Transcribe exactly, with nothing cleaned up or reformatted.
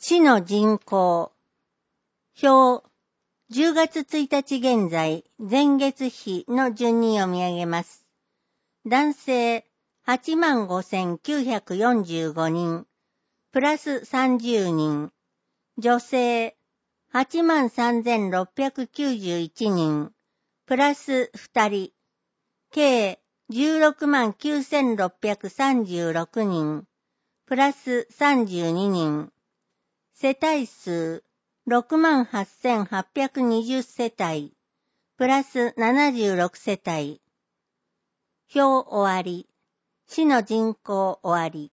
市の人口。表。じゅうがつついたち現在、前月比の順に読み上げます。男性、はちまんごせんきゅうひゃくよんじゅうごにん、プラスさんじゅうにん。女性、はちまんさんぜんろっぴゃくきゅうじゅういちにん、プラスふたり。計じゅうろくまんきゅうせんろっぴゃくさんじゅうろくにん、プラスさんじゅうににん。世帯数、ろくまんはっせんはっぴゃくにじゅうせたい、プラスななじゅうろくせたい。表終わり。市の人口終わり。